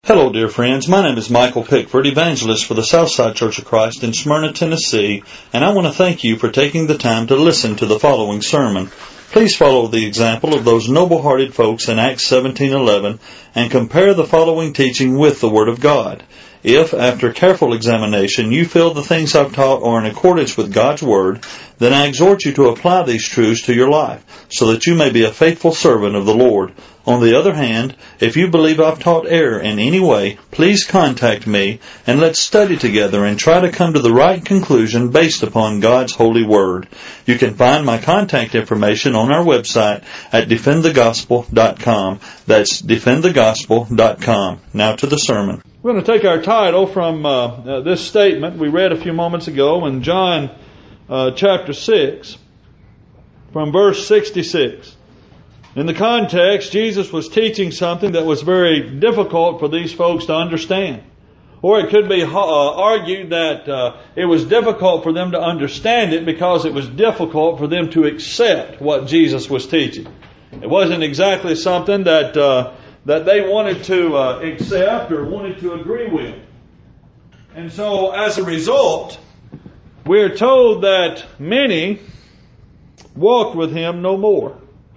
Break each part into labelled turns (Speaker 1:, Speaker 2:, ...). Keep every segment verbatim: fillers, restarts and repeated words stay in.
Speaker 1: Hello, dear friends. My name is Michael Pickford, evangelist for the Southside Church of Christ in Smyrna, Tennessee, and I want to thank you for taking the time to listen to the following sermon. Please follow the example of those noble-hearted folks in Acts seventeen eleven and compare the following teaching with the Word of God. If, after careful examination, you feel the things I've taught are in accordance with God's Word, then I exhort you to apply these truths to your life, so that you may be a faithful servant of the Lord. On the other hand, if you believe I've taught error in any way, please contact me, and let's study together and try to come to the right conclusion based upon God's holy Word. You can find my contact information on our website at defend the gospel dot com. That's defend the gospel dot com. Now to the sermon.
Speaker 2: We're going to take our title from uh, uh, this statement we read a few moments ago in John uh, chapter six, from verse sixty-six. In the context, Jesus was teaching something that was very difficult for these folks to understand. Or it could be uh, argued that uh, it was difficult for them to understand it because it was difficult for them to accept what Jesus was teaching. It wasn't exactly something that uh, that they wanted to uh, accept or wanted to agree with. And so, as a result, we're told that many walked with Him no more.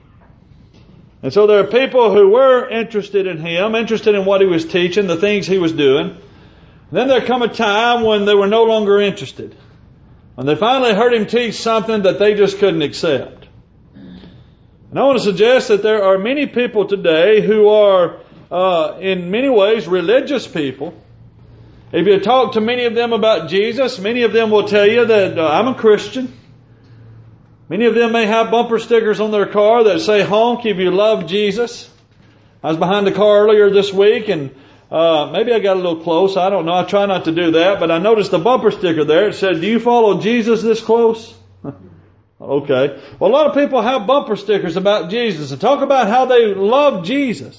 Speaker 2: And so there are people who were interested in Him, interested in what He was teaching, the things He was doing. And then there come a time when they were no longer interested. When they finally heard Him teach something that they just couldn't accept. And I want to suggest that there are many people today who are, uh, in many ways, religious people. If you talk to many of them about Jesus, many of them will tell you that uh, I'm a Christian. Many of them may have bumper stickers on their car that say, honk if you love Jesus. I was behind the car earlier this week and uh, maybe I got a little close. I don't know. I try not to do that. But I noticed the bumper sticker there. It said, do you follow Jesus this close? Okay. Well, a lot of people have bumper stickers about Jesus and talk about how they love Jesus.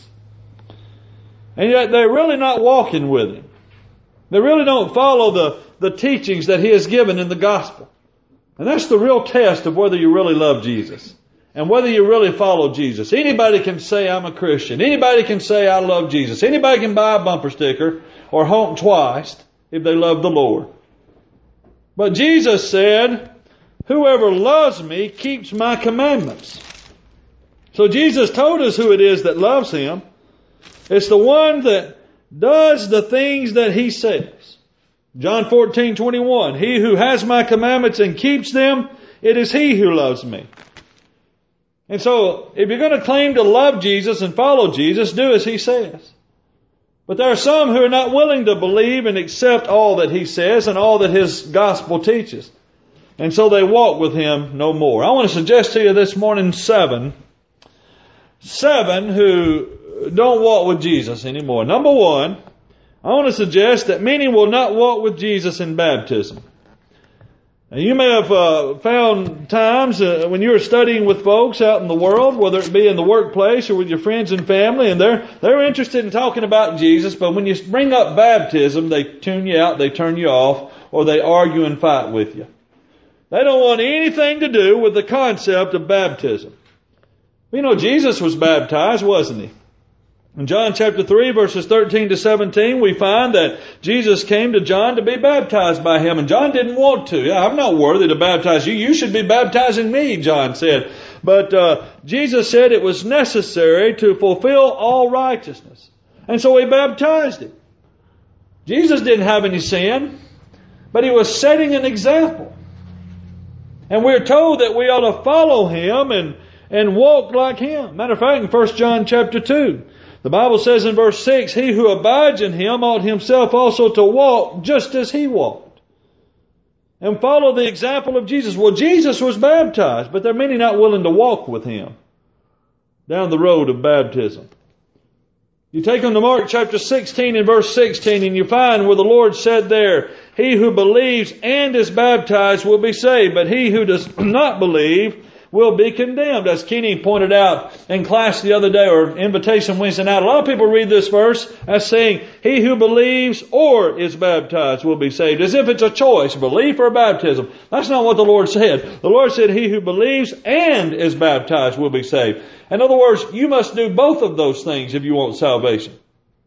Speaker 2: And yet they're really not walking with Him. They really don't follow the, the teachings that He has given in the gospel. And that's the real test of whether you really love Jesus and whether you really follow Jesus. Anybody can say I'm a Christian. Anybody can say I love Jesus. Anybody can buy a bumper sticker or honk twice if they love the Lord. But Jesus said, whoever loves me keeps my commandments. So Jesus told us who it is that loves Him. It's the one that does the things that He says. John fourteen twenty-one, he who has my commandments and keeps them, it is he who loves me. And so, if you're going to claim to love Jesus and follow Jesus, do as He says. But there are some who are not willing to believe and accept all that He says and all that His gospel teaches. And so they walk with Him no more. I want to suggest to you this morning seven, seven who don't walk with Jesus anymore. Number one, I want to suggest that many will not walk with Jesus in baptism. Now, you may have uh, found times uh, when you're studying with folks out in the world, whether it be in the workplace or with your friends and family, and they're they're interested in talking about Jesus, but when you bring up baptism, they tune you out, they turn you off, or they argue and fight with you. They don't want anything to do with the concept of baptism. You know, Jesus was baptized, wasn't He? In John chapter three, verses thirteen to seventeen, we find that Jesus came to John to be baptized by Him, and John didn't want to. Yeah, I'm not worthy to baptize you. You should be baptizing me, John said. But uh, Jesus said it was necessary to fulfill all righteousness. And so He baptized him. Jesus didn't have any sin, but He was setting an example. And we're told that we ought to follow Him and, and walk like Him. Matter of fact, in First John chapter two, the Bible says in verse six, he who abides in Him ought himself also to walk just as He walked. And follow the example of Jesus. Well, Jesus was baptized, but there are many not willing to walk with Him down the road of baptism. You take them to Mark chapter sixteen and verse sixteen, and you find where the Lord said there, he who believes and is baptized will be saved, but he who does not believe will be condemned. As Kenny pointed out in class the other day, or invitation Wednesday night, a lot of people read this verse as saying, he who believes or is baptized will be saved, as if it's a choice, belief or baptism. That's not what the Lord said. The Lord said, he who believes and is baptized will be saved. In other words, you must do both of those things if you want salvation.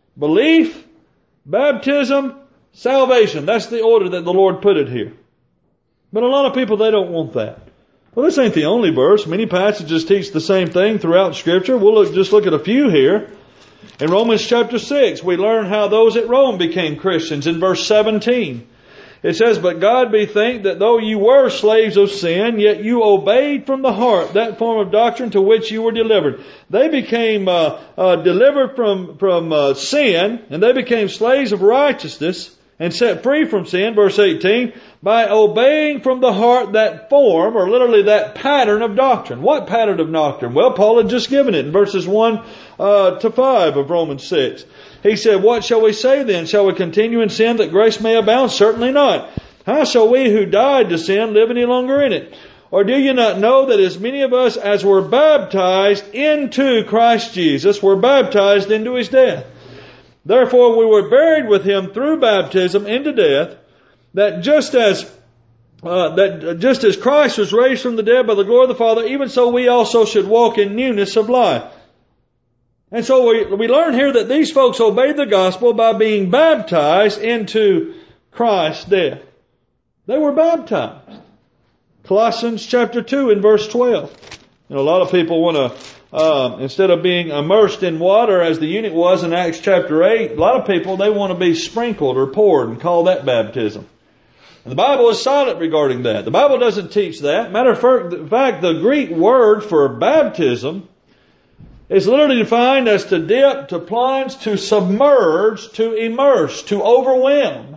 Speaker 2: Belief, baptism, salvation. That's the order that the Lord put it here. But a lot of people, they don't want that. Well, this ain't the only verse. Many passages teach the same thing throughout Scripture. We'll look, just look at a few here. In Romans chapter six, we learn how those at Rome became Christians in verse seventeen. It says, "But God be thanked that though you were slaves of sin, yet you obeyed from the heart that form of doctrine to which you were delivered." They became uh, uh, delivered from, from uh, sin, and they became slaves of righteousness and set free from sin, verse eighteen, by obeying from the heart that form, or literally that pattern of doctrine. What pattern of doctrine? Well, Paul had just given it in verses one uh, to five of Romans six. He said, "What shall we say then? Shall we continue in sin that grace may abound? Certainly not. How shall we who died to sin live any longer in it? Or do you not know that as many of us as were baptized into Christ Jesus were baptized into His death? Therefore we were buried with Him through baptism into death, that just as uh, that just as Christ was raised from the dead by the glory of the Father, even so we also should walk in newness of life." And so we, we learn here that these folks obeyed the gospel by being baptized into Christ's death. They were baptized. Colossians chapter two and verse twelve. You know, a lot of people want to, uh, instead of being immersed in water as the eunuch was in Acts chapter eight, a lot of people, they want to be sprinkled or poured and call that baptism. And the Bible is silent regarding that. The Bible doesn't teach that. Matter of fact, the Greek word for baptism is literally defined as to dip, to plunge, to submerge, to immerse, to overwhelm.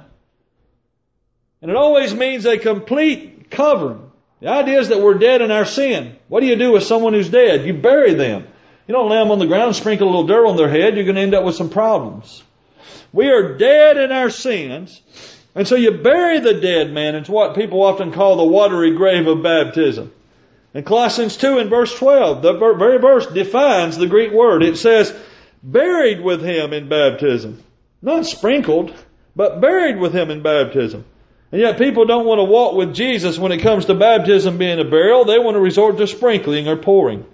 Speaker 2: And it always means a complete covering. The idea is that we're dead in our sin. What do you do with someone who's dead? You bury them. You don't lay them on the ground and sprinkle a little dirt on their head. You're going to end up with some problems. We are dead in our sins. And so you bury the dead man. It's what people often call the watery grave of baptism. In Colossians two and verse twelve, the very verse defines the Greek word. It says, buried with Him in baptism. Not sprinkled, but buried with Him in baptism. And yet people don't want to walk with Jesus when it comes to baptism being a burial. They want to resort to sprinkling or pouring.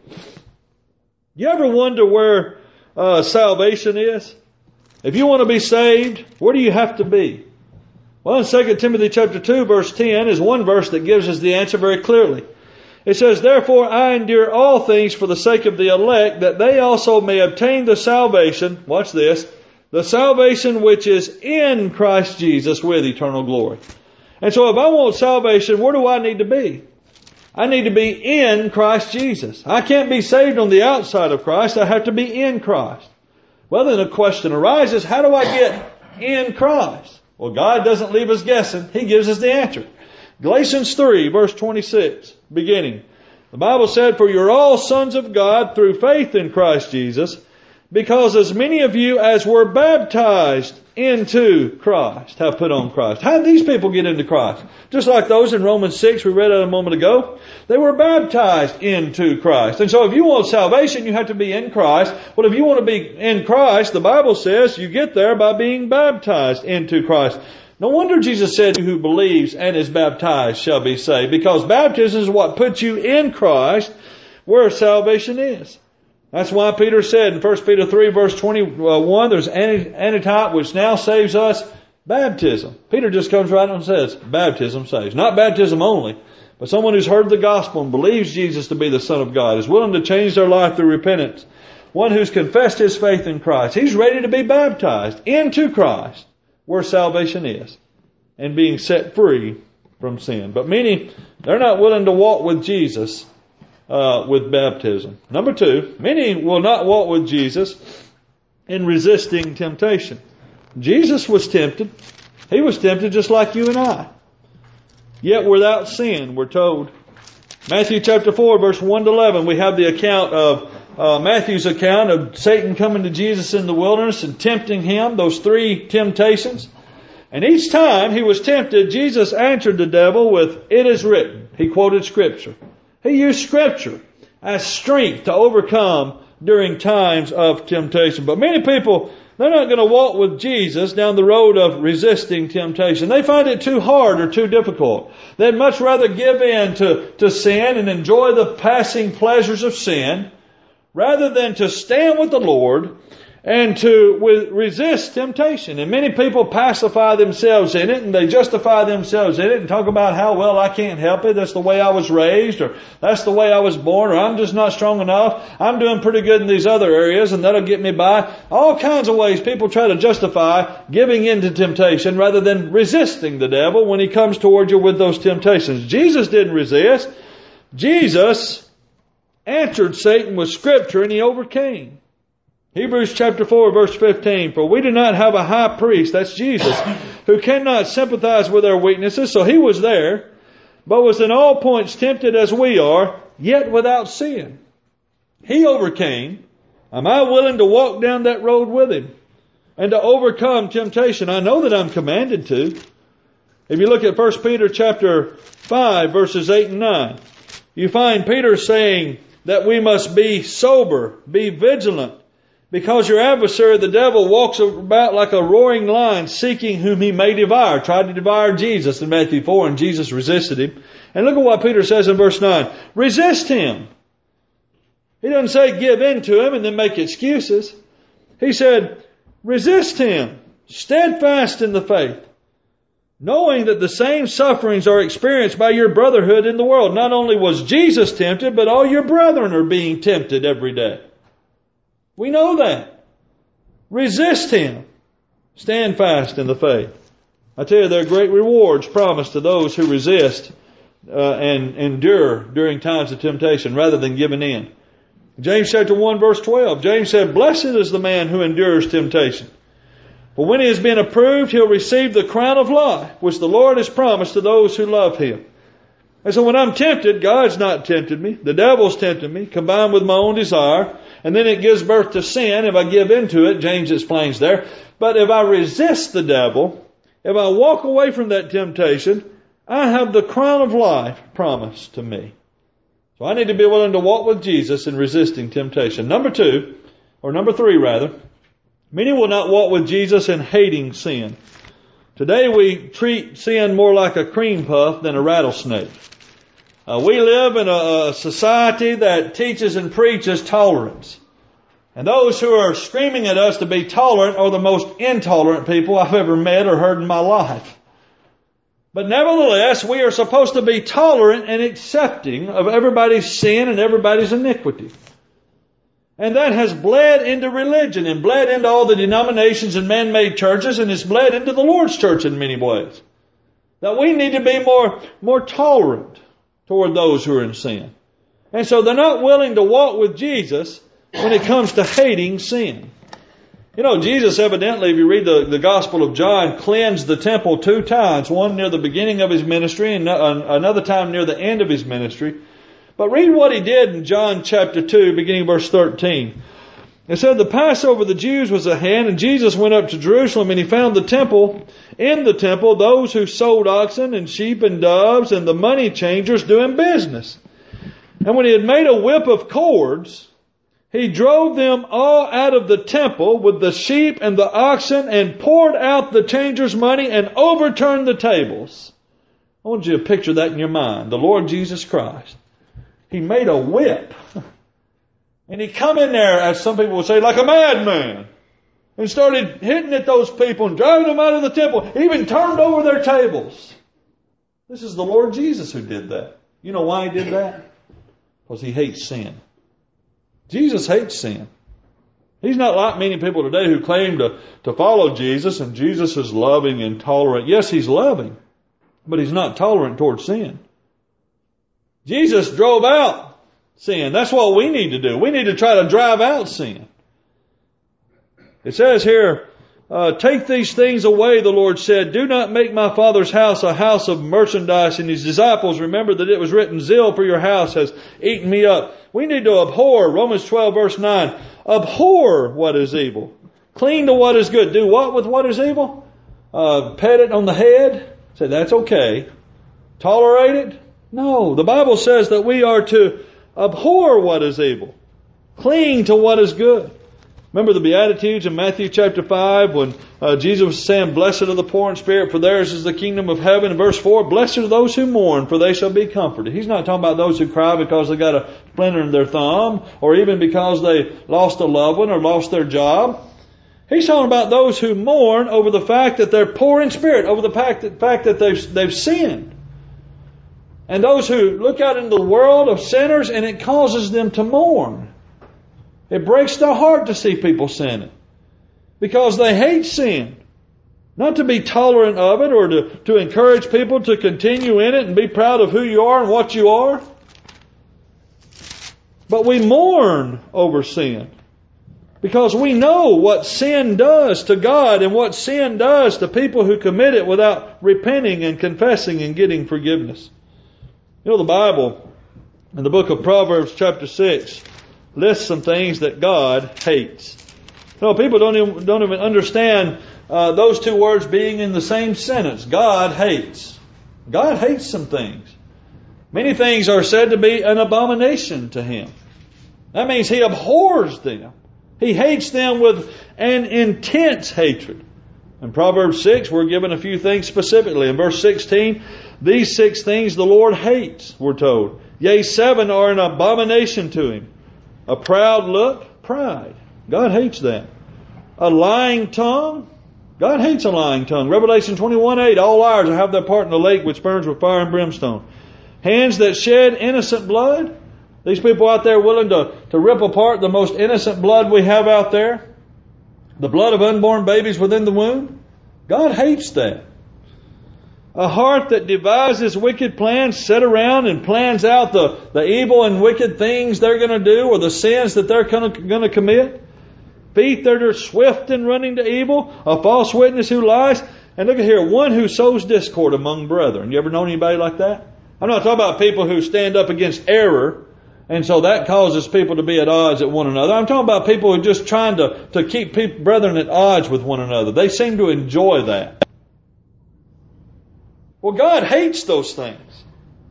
Speaker 2: You ever wonder where uh, salvation is? If you want to be saved, where do you have to be? Well, in Second Timothy chapter two, verse ten is one verse that gives us the answer very clearly. It says, "Therefore I endure all things for the sake of the elect, that they also may obtain the salvation," watch this, "the salvation which is in Christ Jesus with eternal glory." And so if I want salvation, where do I need to be? I need to be in Christ Jesus. I can't be saved on the outside of Christ. I have to be in Christ. Well, then a question arises, how do I get in Christ? Well, God doesn't leave us guessing. He gives us the answer. Galatians three, verse twenty-six, beginning. The Bible said, "For you're all sons of God through faith in Christ Jesus, because as many of you as were baptized into Christ have put on Christ." How did these people get into Christ? Just like those in Romans six we read a moment ago. They were baptized into Christ. And so if you want salvation, you have to be in Christ. Well, if you want to be in Christ, the Bible says you get there by being baptized into Christ. No wonder Jesus said, "Who believes and is baptized shall be saved," because baptism is what puts you in Christ where salvation is. That's why Peter said in First Peter three verse twenty-one, there's an antitype which now saves us, baptism. Peter just comes right and says, baptism saves. Not baptism only, but someone who's heard the gospel and believes Jesus to be the Son of God, is willing to change their life through repentance. One who's confessed his faith in Christ. He's ready to be baptized into Christ, where salvation is, and being set free from sin. But many, they're not willing to walk with Jesus uh, with baptism. Number two, many will not walk with Jesus in resisting temptation. Jesus was tempted. He was tempted just like you and I. Yet without sin, we're told. Matthew chapter four, verse one to eleven, we have the account of Uh, Matthew's account of Satan coming to Jesus in the wilderness and tempting Him, those three temptations. And each time he was tempted, Jesus answered the devil with, "It is written." He quoted Scripture. He used Scripture as strength to overcome during times of temptation. But many people, they're not going to walk with Jesus down the road of resisting temptation. They find it too hard or too difficult. They'd much rather give in to, to sin and enjoy the passing pleasures of sin, rather than to stand with the Lord and to with, resist temptation. And many people pacify themselves in it, and they justify themselves in it and talk about how, well, I can't help it. That's the way I was raised, or that's the way I was born, or I'm just not strong enough. I'm doing pretty good in these other areas, and that'll get me by. All kinds of ways people try to justify giving in to temptation rather than resisting the devil when he comes toward you with those temptations. Jesus didn't resist. Jesus answered Satan with Scripture, and he overcame. Hebrews chapter four, verse fifteen, for we do not have a high priest, that's Jesus, who cannot sympathize with our weaknesses. So he was there, but was in all points tempted as we are, yet without sin. He overcame. Am I willing to walk down that road with him and to overcome temptation? I know that I'm commanded to. If you look at First Peter chapter five, verses eight and nine, you find Peter saying that we must be sober, be vigilant, because your adversary, the devil, walks about like a roaring lion, seeking whom he may devour. Tried to devour Jesus in Matthew four, and Jesus resisted him. And look at what Peter says in verse nine. Resist him. He doesn't say give in to him and then make excuses. He said, resist him, steadfast in the faith, knowing that the same sufferings are experienced by your brotherhood in the world. Not only was Jesus tempted, but all your brethren are being tempted every day. We know that. Resist him. Stand fast in the faith. I tell you, there are great rewards promised to those who resist uh, and endure during times of temptation rather than giving in. James chapter one, verse twelve. James said, blessed is the man who endures temptation. For when he has been approved, he'll receive the crown of life, which the Lord has promised to those who love him. And so when I'm tempted, God's not tempted me. The devil's tempted me, combined with my own desire. And then it gives birth to sin if I give into it. James explains there. But if I resist the devil, if I walk away from that temptation, I have the crown of life promised to me. So I need to be willing to walk with Jesus in resisting temptation. Number two, or number three rather, many will not walk with Jesus in hating sin. Today we treat sin more like a cream puff than a rattlesnake. Uh, we live in a, a society that teaches and preaches tolerance. And those who are screaming at us to be tolerant are the most intolerant people I've ever met or heard in my life. But nevertheless, we are supposed to be tolerant and accepting of everybody's sin and everybody's iniquity. And that has bled into religion and bled into all the denominations and man-made churches, and it's bled into the Lord's church in many ways. That we need to be more, more tolerant toward those who are in sin. And so they're not willing to walk with Jesus when it comes to hating sin. You know, Jesus evidently, if you read the, the Gospel of John, cleansed the temple two times. One near the beginning of his ministry and another time near the end of his ministry. But read what he did in John chapter two, beginning verse thirteen. It said, the Passover of the Jews was at hand, and Jesus went up to Jerusalem, and he found the temple, in the temple, those who sold oxen and sheep and doves and the money changers doing business. And when he had made a whip of cords, he drove them all out of the temple with the sheep and the oxen and poured out the changers' money and overturned the tables. I want you to picture that in your mind. The Lord Jesus Christ. He made a whip. And he come in there, as some people would say, like a madman. And started hitting at those people and driving them out of the temple. He even turned over their tables. This is the Lord Jesus who did that. You know why he did that? Because he hates sin. Jesus hates sin. He's not like many people today who claim to, to follow Jesus, and Jesus is loving and tolerant. Yes, he's loving, but he's not tolerant toward sin. Jesus drove out sin. That's what we need to do. We need to try to drive out sin. It says here, uh, take these things away, the Lord said. Do not make my Father's house a house of merchandise. And his disciples remembered that it was written, zeal for your house has eaten me up. We need to abhor, Romans twelve verse nine, abhor what is evil. Cling to what is good. Do what with what is evil? Uh, pat it on the head. Say, that's okay. Tolerate it? No. The Bible says that we are to abhor what is evil. Cling to what is good. Remember the Beatitudes in Matthew chapter five when uh, Jesus was saying, "Blessed are the poor in spirit, for theirs is the kingdom of heaven." In verse four, "Blessed are those who mourn, for they shall be comforted." He's not talking about those who cry because they got a splinter in their thumb, or even because they lost a loved one or lost their job. He's talking about those who mourn over the fact that they're poor in spirit, over the fact that, fact that they've, they've sinned. And those who look out into the world of sinners and it causes them to mourn. It breaks their heart to see people sinning because they hate sin. Not to be tolerant of it or to, to encourage people to continue in it and be proud of who you are and what you are. But we mourn over sin because we know what sin does to God and what sin does to people who commit it without repenting and confessing and getting forgiveness. You know, the Bible in the book of Proverbs chapter six lists some things that God hates. You know, people don't even, don't even understand uh, those two words being in the same sentence. God hates. God hates some things. Many things are said to be an abomination to Him. That means He abhors them. He hates them with an intense hatred. In Proverbs six, we're given a few things specifically. In verse sixteen, these six things the Lord hates, we're told. Yea, seven are an abomination to Him. A proud look, pride. God hates that. A lying tongue. God hates a lying tongue. Revelation twenty-one eight, all liars have their part in the lake which burns with fire and brimstone. Hands that shed innocent blood. These people out there willing to, to rip apart the most innocent blood we have out there. The blood of unborn babies within the womb. God hates that. A heart that devises wicked plans, sit around and plans out the, the evil and wicked things they're going to do or the sins that they're going to commit. Feet that are swift in running to evil. A false witness who lies. And look at here, one who sows discord among brethren. You ever known anybody like that? I'm not talking about people who stand up against error, and so that causes people to be at odds at one another. I'm talking about people who are just trying to, to keep people, brethren at odds with one another. They seem to enjoy that. Well, God hates those things.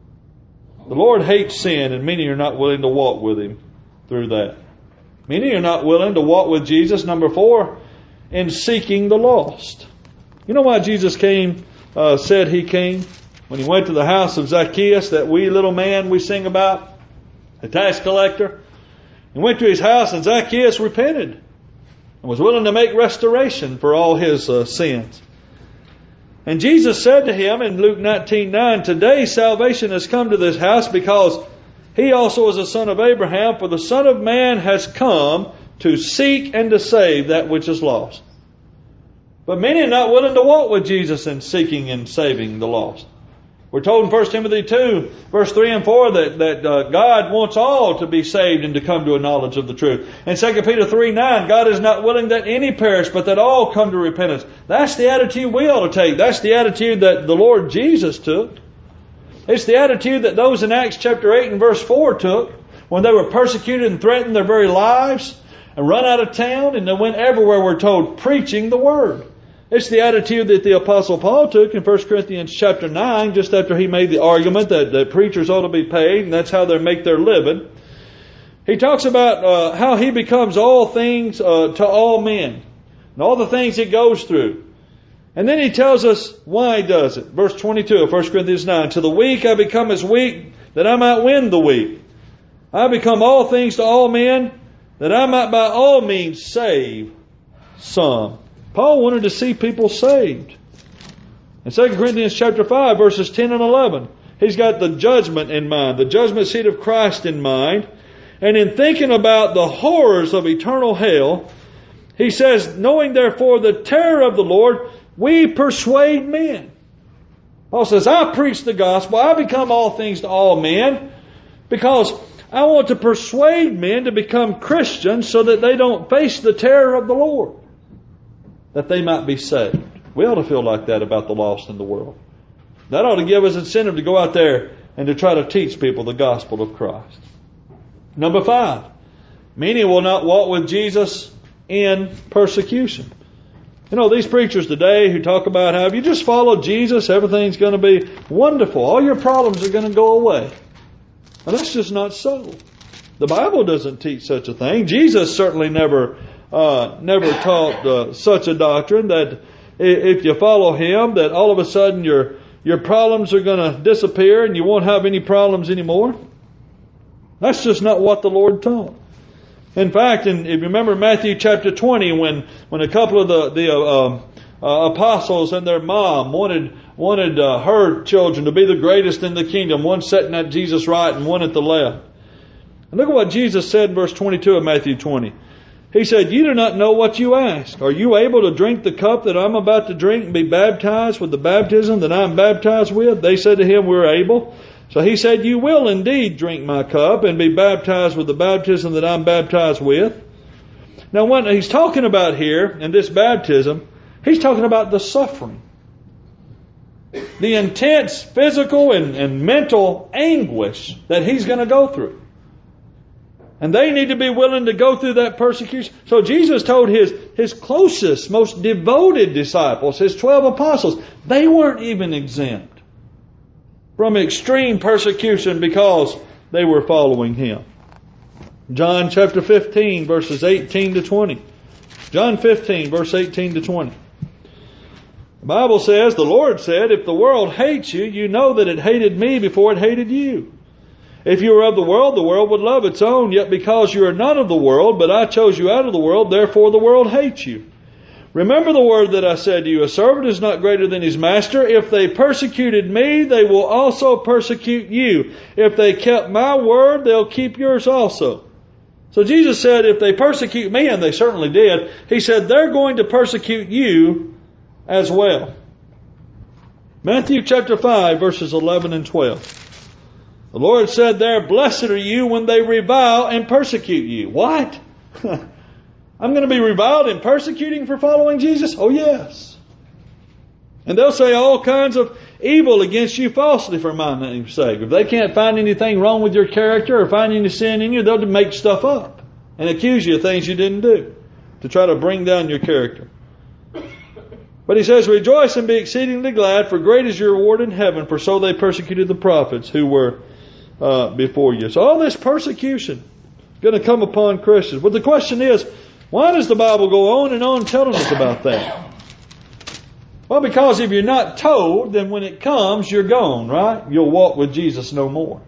Speaker 2: The Lord hates sin, and many are not willing to walk with Him through that. Many are not willing to walk with Jesus, number four, in seeking the lost. You know why Jesus came, uh, said He came? When He went to the house of Zacchaeus, that wee little man we sing about, a tax collector. He went to his house and Zacchaeus repented and was willing to make restoration for all his uh, sins. And Jesus said to him in Luke nineteen nine, "Today salvation has come to this house because he also is a son of Abraham, for the Son of Man has come to seek and to save that which is lost." But many are not willing to walk with Jesus in seeking and saving the lost. We're told in First Timothy two, verse three and four, that, that uh, God wants all to be saved and to come to a knowledge of the truth. In Second Peter three nine, God is not willing that any perish, but that all come to repentance. That's the attitude we ought to take. That's the attitude that the Lord Jesus took. It's the attitude that those in Acts chapter eight and verse four took when they were persecuted and threatened their very lives and run out of town, and they went everywhere, we're told, preaching the Word. It's the attitude that the Apostle Paul took in First Corinthians chapter nine, just after he made the argument that, that preachers ought to be paid, and that's how they make their living. He talks about uh, how he becomes all things uh, to all men, and all the things he goes through. And then he tells us why he does it. Verse twenty-two of First Corinthians nine, "To the weak I become as weak, that I might win the weak. I become all things to all men, that I might by all means save some." Paul wanted to see people saved. In Second Corinthians chapter five, verses ten and eleven, he's got the judgment in mind, the judgment seat of Christ in mind. And in thinking about the horrors of eternal hell, he says, "Knowing therefore the terror of the Lord, we persuade men." Paul says, I preach the gospel, I become all things to all men, because I want to persuade men to become Christians so that they don't face the terror of the Lord, that they might be saved. We ought to feel like that about the lost in the world. That ought to give us incentive to go out there and to try to teach people the gospel of Christ. Number five, many will not walk with Jesus in persecution. You know, these preachers today who talk about how if you just follow Jesus, everything's going to be wonderful. All your problems are going to go away. Well, that's just not so. The Bible doesn't teach such a thing. Jesus certainly never uh, never taught uh, such a doctrine that if you follow him, that all of a sudden your your problems are going to disappear and you won't have any problems anymore. That's just not what the Lord taught. In fact, in, if you remember Matthew chapter twenty, when when a couple of the the uh, uh, apostles and their mom wanted wanted uh, her children to be the greatest in the kingdom, one sitting at Jesus' right and one at the left. And look at what Jesus said in verse twenty-two of Matthew twenty. He said, "You do not know what you ask. Are you able to drink the cup that I'm about to drink and be baptized with the baptism that I'm baptized with?" They said to him, "We're able." So he said, "You will indeed drink my cup and be baptized with the baptism that I'm baptized with." Now, what he's talking about here in this baptism, he's talking about the suffering, the intense physical and, and mental anguish that he's going to go through. And they need to be willing to go through that persecution. So Jesus told his, his closest, most devoted disciples, his twelve apostles, they weren't even exempt from extreme persecution because they were following him. John chapter fifteen, verses eighteen to twenty. John fifteen, verse eighteen to twenty. The Bible says, "The Lord said, if the world hates you, you know that it hated me before it hated you. If you were of the world, the world would love its own. Yet because you are not of the world, but I chose you out of the world, therefore the world hates you. Remember the word that I said to you, a servant is not greater than his master. If they persecuted me, they will also persecute you. If they kept my word, they'll keep yours also." So Jesus said, if they persecute me, and they certainly did, he said, they're going to persecute you as well. Matthew chapter five, verses eleven and twelve. The Lord said there, "Blessed are you when they revile and persecute you." What? I'm going to be reviled and persecuting for following Jesus? Oh yes. And they'll say all kinds of evil against you falsely for my name's sake. If they can't find anything wrong with your character or find any sin in you, they'll make stuff up and accuse you of things you didn't do to try to bring down your character. But he says, "Rejoice and be exceedingly glad, for great is your reward in heaven, for so they persecuted the prophets who were uh, before you." So all this persecution is going to come upon Christians. But the question is, why does the Bible go on and on telling us about that? Well, because if you're not told, then when it comes, you're gone, right? You'll walk with Jesus no more.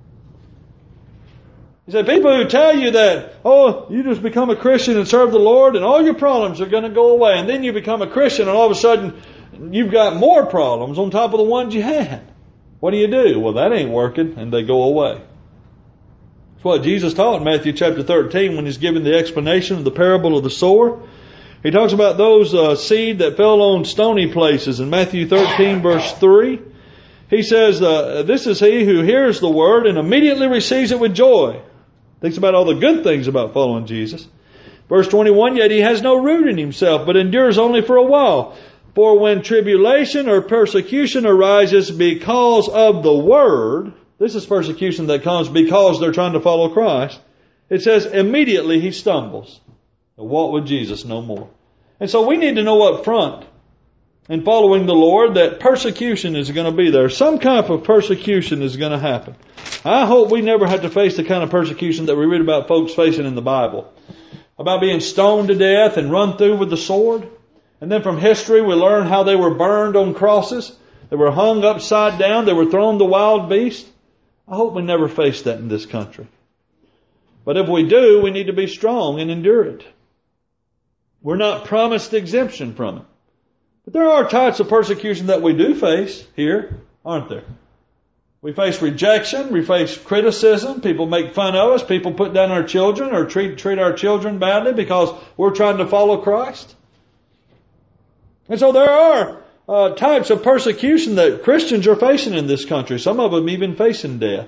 Speaker 2: He said, people who tell you that, oh, you just become a Christian and serve the Lord and all your problems are going to go away. And then you become a Christian and all of a sudden you've got more problems on top of the ones you had. What do you do? Well, that ain't working, and they go away. That's what Jesus taught in Matthew chapter thirteen when he's giving the explanation of the parable of the sower. He talks about those uh, seed that fell on stony places in Matthew thirteen verse three. He says, uh, this is he who hears the word and immediately receives it with joy. Thinks about all the good things about following Jesus. Verse twenty-one, yet he has no root in himself, but endures only for a while. For when tribulation or persecution arises because of the word, this is persecution that comes because they're trying to follow Christ. It says immediately he stumbles. He'll walk with Jesus no more. And so we need to know up front in following the Lord that persecution is going to be there. Some kind of persecution is going to happen. I hope we never have to face the kind of persecution that we read about folks facing in the Bible. About being stoned to death and run through with the sword. And then from history we learn how they were burned on crosses. They were hung upside down. They were thrown to wild beasts. I hope we never face that in this country. But if we do, we need to be strong and endure it. We're not promised exemption from it. But there are types of persecution that we do face here, aren't there? We face rejection, we face criticism, people make fun of us, people put down our children or treat treat our children badly because we're trying to follow Christ. And so there are uh, types of persecution that Christians are facing in this country, some of them even facing death.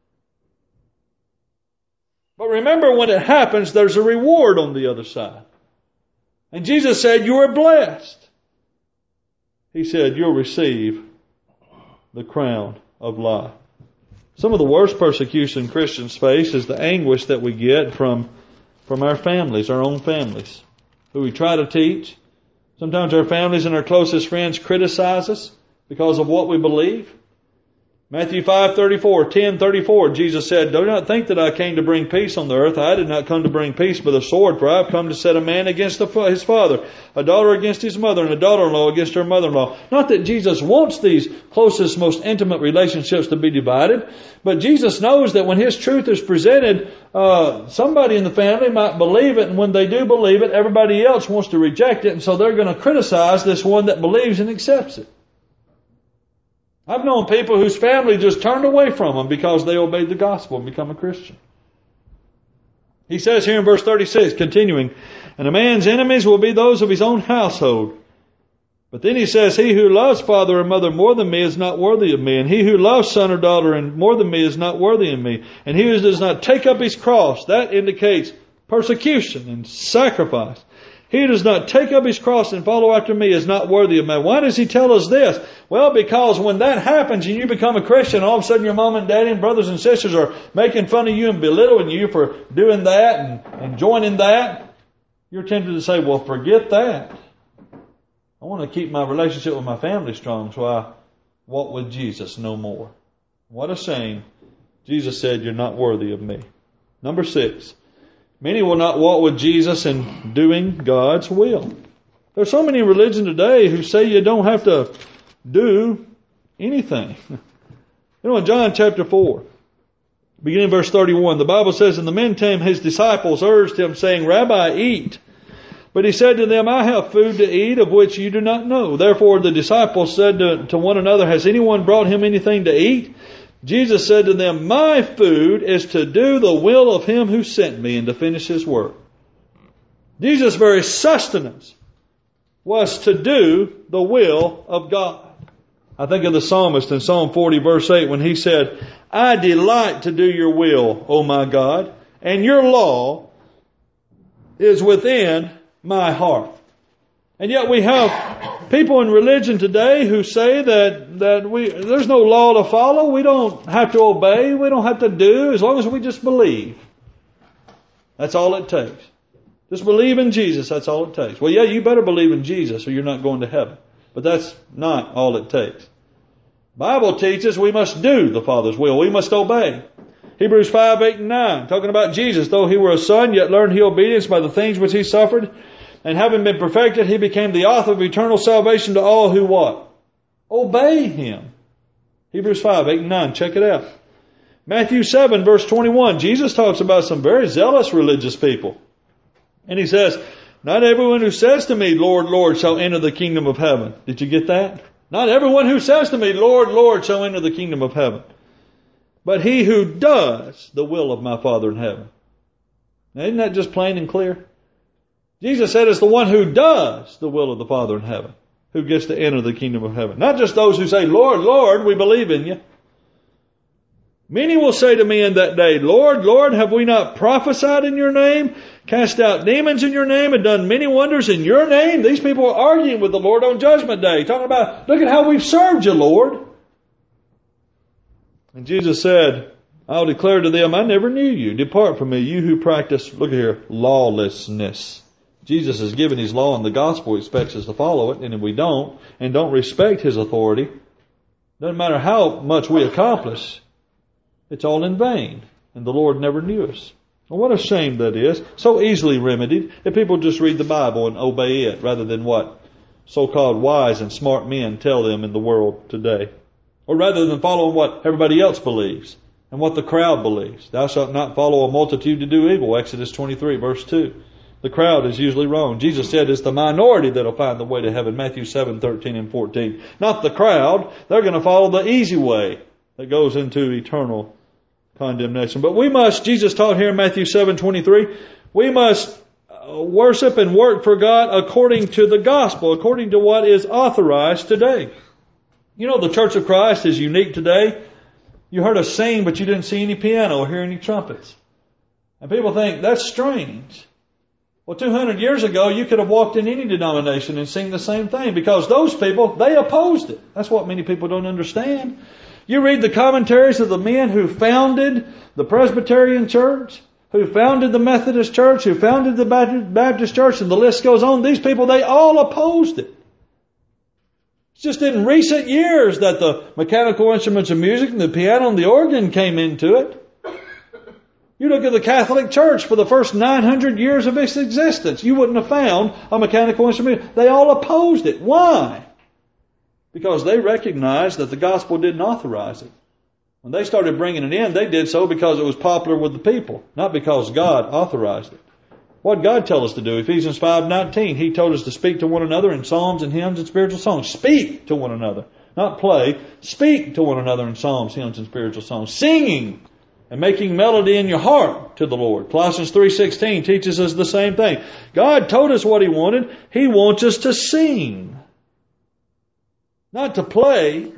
Speaker 2: But remember, when it happens, there's a reward on the other side. And Jesus said, you are blessed. He said, you'll receive the crown of life. Some of the worst persecution Christians face is the anguish that we get from, from our families, our own families, who we try to teach. Sometimes our families and our closest friends criticize us because of what we believe. Matthew five thirty-four, ten thirty-four, Jesus said, "Do not think that I came to bring peace on the earth. I did not come to bring peace but a sword, for I have come to set a man against his father, a daughter against his mother, and a daughter-in-law against her mother-in-law." Not that Jesus wants these closest, most intimate relationships to be divided, but Jesus knows that when His truth is presented, uh, somebody in the family might believe it, and when they do believe it, everybody else wants to reject it, and so they're going to criticize this one that believes and accepts it. I've known people whose family just turned away from them because they obeyed the gospel and become a Christian. He says here in verse thirty-six, continuing, "And a man's enemies will be those of his own household." But then he says, "He who loves father or mother more than me is not worthy of me. And he who loves son or daughter and more than me is not worthy of me. And he who does not take up his cross," that indicates persecution and sacrifice. "He who does not take up his cross and follow after me is not worthy of me." Why does he tell us this? Well, because when that happens and you become a Christian, all of a sudden your mom and daddy and brothers and sisters are making fun of you and belittling you for doing that and, and joining that, you're tempted to say, "Well, forget that. I want to keep my relationship with my family strong, so I walk with Jesus no more." What a shame. Jesus said, "You're not worthy of me." Number six, many will not walk with Jesus in doing God's will. There's so many religions today who say you don't have to do anything. You know, in John chapter four, beginning in verse thirty-one, the Bible says, "In the meantime his disciples urged him, saying, 'Rabbi, eat.' But he said to them, 'I have food to eat of which you do not know.' Therefore the disciples said to, to one another, 'Has anyone brought him anything to eat?' Jesus said to them, 'My food is to do the will of him who sent me and to finish his work.'" Jesus' very sustenance was to do the will of God. I think of the psalmist in Psalm forty verse eight when he said, "I delight to do your will, O my God, and your law is within my heart." And yet we have people in religion today who say that, that we, there's no law to follow. We don't have to obey. We don't have to do, as long as we just believe. That's all it takes. Just believe in Jesus. That's all it takes. Well, yeah, you better believe in Jesus or you're not going to heaven. But that's not all it takes. The Bible teaches we must do the Father's will. We must obey. Hebrews five, eight, and nine, talking about Jesus. "Though he were a son, yet learned he obedience by the things which he suffered. And having been perfected, he became the author of eternal salvation to all who what? Obey him." Hebrews five, eight, and nine. Check it out. Matthew seven, verse twenty-one. Jesus talks about some very zealous religious people. And he says, "Not everyone who says to me, 'Lord, Lord,' shall enter the kingdom of heaven." Did you get that? Not everyone who says to me, "Lord, Lord," shall enter the kingdom of heaven, but he who does the will of my Father in heaven. Now, isn't that just plain and clear? Jesus said it's the one who does the will of the Father in heaven who gets to enter the kingdom of heaven. Not just those who say, "Lord, Lord, we believe in you." "Many will say to me in that day, 'Lord, Lord, have we not prophesied in your name, cast out demons in your name, and done many wonders in your name?'" These people are arguing with the Lord on Judgment Day, talking about, "Look at how we've served you, Lord." And Jesus said, "I'll declare to them, I never knew you. Depart from me, you who practice," look at here, "lawlessness." Jesus has given His law and the gospel. He expects us to follow it. And if we don't, and don't respect His authority, doesn't matter how much we accomplish, it's all in vain. And the Lord never knew us. Well, what a shame that is. So easily remedied if people just read the Bible and obey it rather than what so-called wise and smart men tell them in the world today. Or rather than following what everybody else believes and what the crowd believes. "Thou shalt not follow a multitude to do evil," Exodus twenty-three, verse two. The crowd is usually wrong. Jesus said it's the minority that'll find the way to heaven, Matthew seven, thirteen and fourteen. Not the crowd. They're going to follow the easy way that goes into eternal condemnation. But we must, Jesus taught here in Matthew seven, twenty-three, we must worship and work for God according to the gospel, according to what is authorized today. You know, the Church of Christ is unique today. You heard us sing, but you didn't see any piano or hear any trumpets. And people think, that's strange. Well, two hundred years ago, you could have walked in any denomination and sing the same thing because those people, they opposed it. That's what many people don't understand. You read the commentaries of the men who founded the Presbyterian Church, who founded the Methodist Church, who founded the Baptist Church, and the list goes on. These people, they all opposed it. It's just in recent years that the mechanical instruments of music and the piano and the organ came into it. You look at the Catholic Church for the first nine hundred years of its existence. You wouldn't have found a mechanical instrument. They all opposed it. Why? Because they recognized that the gospel didn't authorize it. When they started bringing it in, they did so because it was popular with the people, not because God authorized it. What did God tell us to do? Ephesians five nineteen, He told us to speak to one another in psalms and hymns and spiritual songs. Speak to one another. Not play. Speak to one another in psalms, hymns, and spiritual songs. Singing and making melody in your heart to the Lord. Colossians three sixteen teaches us the same thing. God told us what He wanted. He wants us to sing, not to play.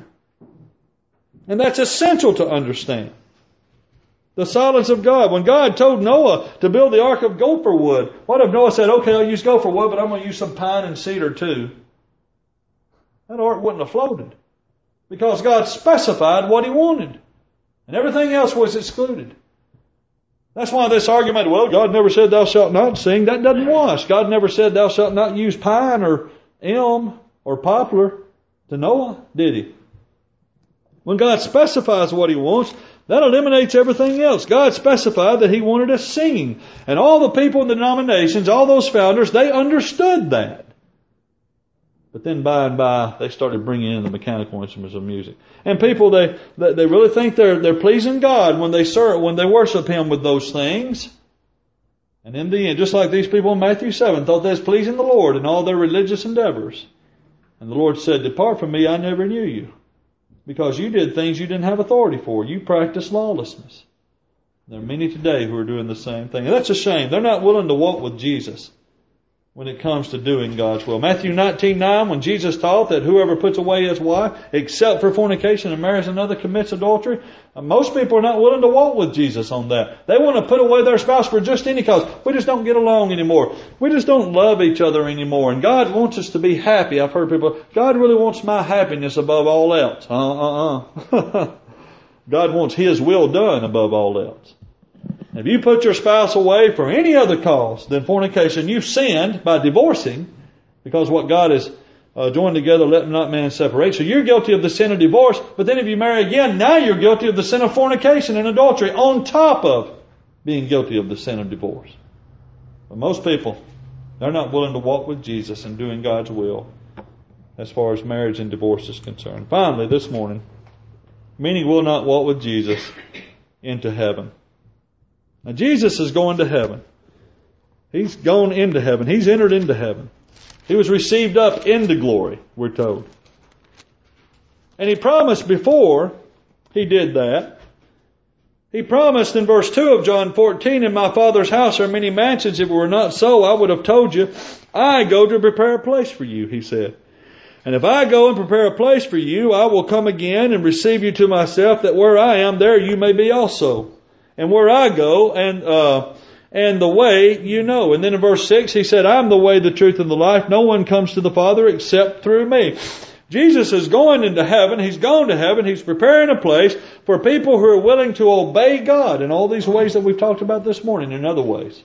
Speaker 2: And that's essential to understand. The silence of God. When God told Noah to build the ark of gopher wood, what if Noah said, okay, I'll use gopher wood, but I'm going to use some pine and cedar too? That ark wouldn't have floated. Because God specified what He wanted. And everything else was excluded. That's why this argument, well, God never said thou shalt not sing, that doesn't wash. God never said thou shalt not use pine or elm or poplar to Noah, did He? When God specifies what He wants, that eliminates everything else. God specified that He wanted us singing. And all the people in the denominations, all those founders, they understood that. But then by and by, they started bringing in the mechanical instruments of music. And people, they they really think they're they're pleasing God when they serve, when they worship Him with those things. And in the end, just like these people in Matthew seven, thought they was pleasing the Lord in all their religious endeavors. And the Lord said, depart from me, I never knew you. Because you did things you didn't have authority for. You practiced lawlessness. There are many today who are doing the same thing. And that's a shame. They're not willing to walk with Jesus when it comes to doing God's will. Matthew nineteen nine, when Jesus taught that whoever puts away his wife, except for fornication, and marries another, commits adultery, most people are not willing to walk with Jesus on that. They want to put away their spouse for just any cause. We just don't get along anymore. We just don't love each other anymore. And God wants us to be happy. I've heard people, God really wants my happiness above all else. Uh-uh-uh. God wants His will done above all else. If you put your spouse away for any other cause than fornication, you've sinned by divorcing, because what God has uh, joined together, let not man separate. So you're guilty of the sin of divorce, but then if you marry again, now you're guilty of the sin of fornication and adultery on top of being guilty of the sin of divorce. But most people, they're not willing to walk with Jesus and doing God's will as far as marriage and divorce is concerned. Finally, this morning, many will not walk with Jesus into heaven. Now, Jesus is going to heaven. He's gone into heaven. He's entered into heaven. He was received up into glory, we're told. And He promised before He did that. He promised in verse two of John fourteen, in my Father's house are many mansions. If it were not so, I would have told you, I go to prepare a place for you, He said. And if I go and prepare a place for you, I will come again and receive you to myself, that where I am, there you may be also. And where I go, and uh, and the way you know. And then in verse six, He said, I'm the way, the truth, and the life. No one comes to the Father except through me. Jesus is going into heaven. He's gone to heaven. He's preparing a place for people who are willing to obey God in all these ways that we've talked about this morning, in other ways.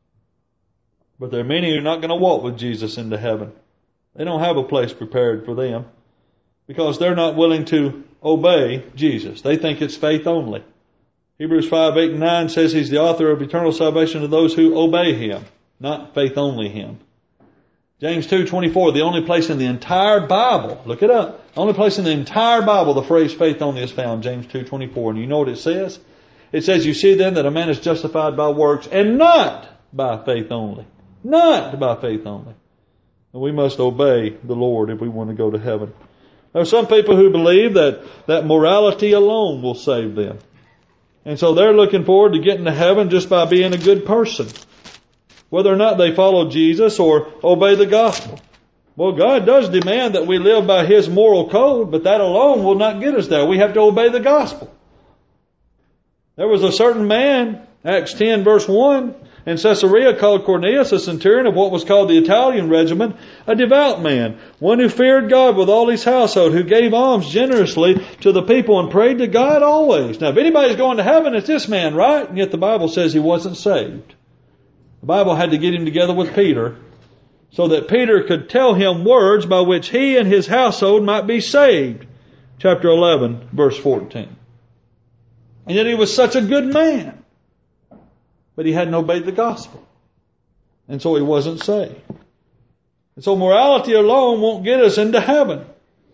Speaker 2: But there are many who are not going to walk with Jesus into heaven. They don't have a place prepared for them because they're not willing to obey Jesus. They think it's faith only. Hebrews five, eight, and nine says He's the author of eternal salvation to those who obey Him, not faith only Him. James two, twenty-four, the only place in the entire Bible, look it up, the only place in the entire Bible the phrase faith only is found, James two, twenty-four. And you know what it says? It says, you see then that a man is justified by works and not by faith only. Not by faith only. And we must obey the Lord if we want to go to heaven. There are some people who believe that, that morality alone will save them. And so they're looking forward to getting to heaven just by being a good person, whether or not they follow Jesus or obey the gospel. Well, God does demand that we live by His moral code, but that alone will not get us there. We have to obey the gospel. There was a certain man, Acts ten verse one, in Caesarea called Cornelius, a centurion of what was called the Italian regiment, a devout man, one who feared God with all his household, who gave alms generously to the people and prayed to God always. Now, if anybody's going to heaven, it's this man, right? And yet the Bible says he wasn't saved. The Bible had to get him together with Peter so that Peter could tell him words by which he and his household might be saved. Chapter eleven, verse fourteen. And yet he was such a good man, but he hadn't obeyed the gospel. And so he wasn't saved. And so morality alone won't get us into heaven.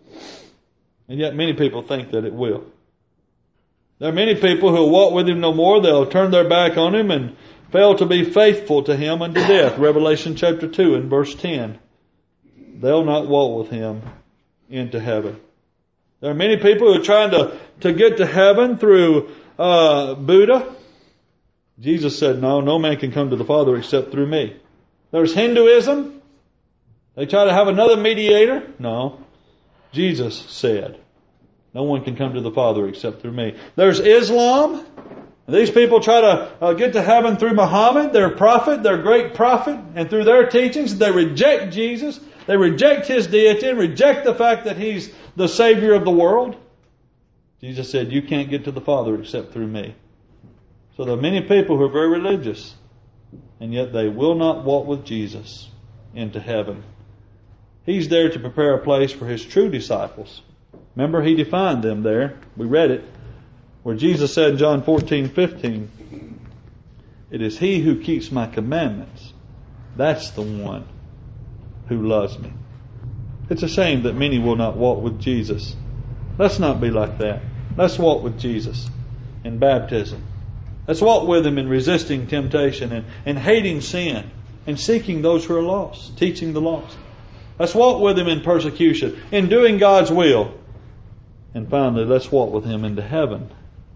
Speaker 2: And yet many people think that it will. There are many people who will walk with him no more. They'll turn their back on him and fail to be faithful to him unto death. Revelation chapter two and verse ten. They'll not walk with him into heaven. There are many people who are trying to, to get to heaven through uh, Buddha. Jesus said, no, no man can come to the Father except through me. There's Hinduism. They try to have another mediator. No. Jesus said, no one can come to the Father except through me. There's Islam. These people try to uh, get to heaven through Muhammad, their prophet, their great prophet, and through their teachings they reject Jesus. They reject His deity and reject the fact that He's the Savior of the world. Jesus said, you can't get to the Father except through me. So there are many people who are very religious, and yet they will not walk with Jesus into heaven. He's there to prepare a place for His true disciples. Remember, He defined them there. We read it, where Jesus said in John fourteen fifteen, it is he who keeps my commandments. That's the one who loves me. It's a shame that many will not walk with Jesus. Let's not be like that. Let's walk with Jesus in baptism. Let's walk with Him in resisting temptation and, and hating sin and seeking those who are lost, teaching the lost. Let's walk with Him in persecution, in doing God's will. And finally, let's walk with Him into heaven,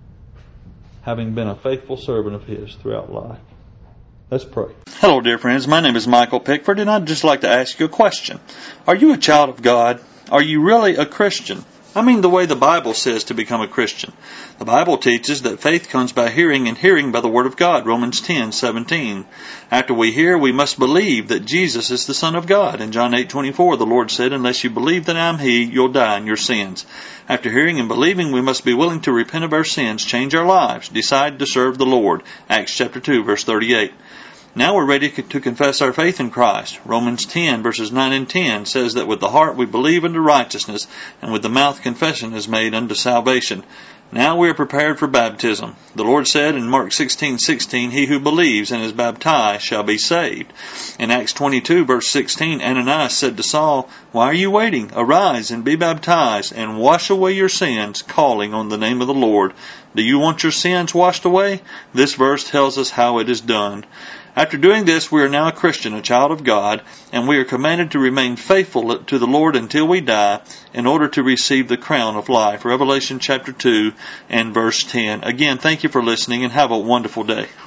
Speaker 2: having been a faithful servant of His throughout life. Let's pray.
Speaker 1: Hello, dear friends. My name is Michael Pickford, and I'd just like to ask you a question. Are you a child of God? Are you really a Christian? I mean the way the Bible says to become a Christian. The Bible teaches that faith comes by hearing, and hearing by the Word of God, Romans ten seventeen. After we hear, we must believe that Jesus is the Son of God. In John eight twenty-four, the Lord said, unless you believe that I am He, you'll die in your sins. After hearing and believing, we must be willing to repent of our sins, change our lives, decide to serve the Lord. Acts chapter two, verse thirty-eight. Now we're ready to confess our faith in Christ. Romans ten, verses nine and ten says that with the heart we believe unto righteousness, and with the mouth confession is made unto salvation. Now we are prepared for baptism. The Lord said in Mark sixteen sixteen, he who believes and is baptized shall be saved. In Acts twenty-two, verse sixteen, Ananias said to Saul, why are you waiting? Arise and be baptized, and wash away your sins, calling on the name of the Lord. Do you want your sins washed away? This verse tells us how it is done. After doing this, we are now a Christian, a child of God, and we are commanded to remain faithful to the Lord until we die in order to receive the crown of life. Revelation chapter two and verse ten. Again, thank you for listening and have a wonderful day.